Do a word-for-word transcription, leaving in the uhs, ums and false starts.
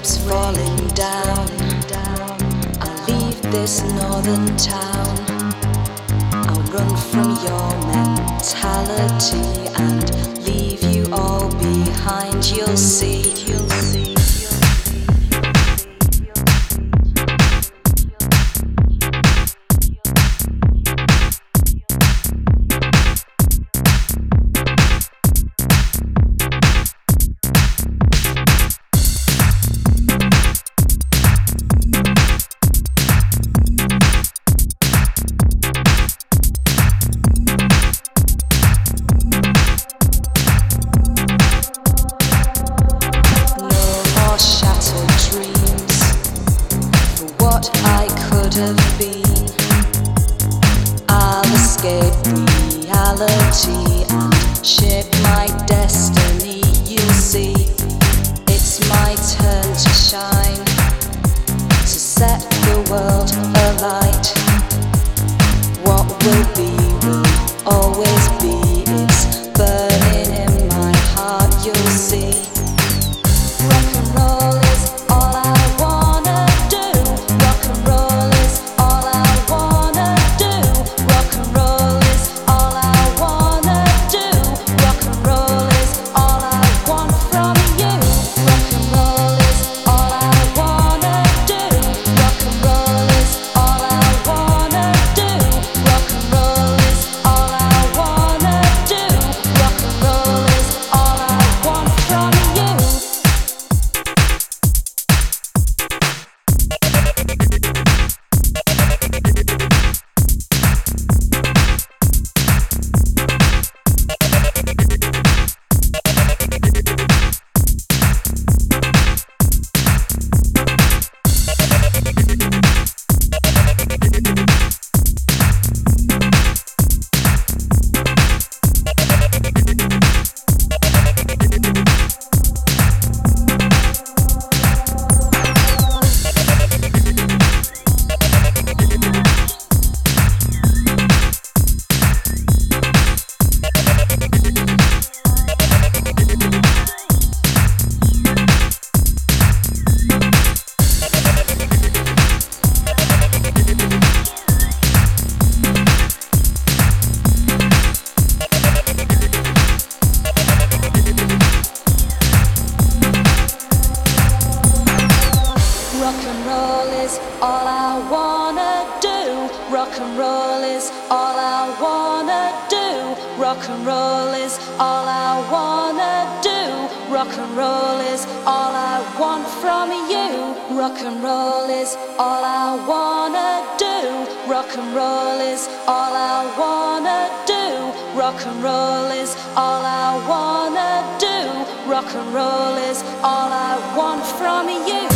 keeps falling down. I'll leave this northern town. I'll run from your mentality and leave you all behind. You'll see, you'll see. What I could have been, I'll escape reality and shape my destiny. You'll see, it's my turn to shine, to set the world alight. What will be will always be, it's burning in my heart. You'll see. All I wanna do, rock and roll is all I wanna do, rock and roll is all I wanna do, rock and roll is all I want from you, rock and roll is all I wanna do, rock and roll is all I wanna do, rock and roll is all I wanna do, rock and roll is all I want from you.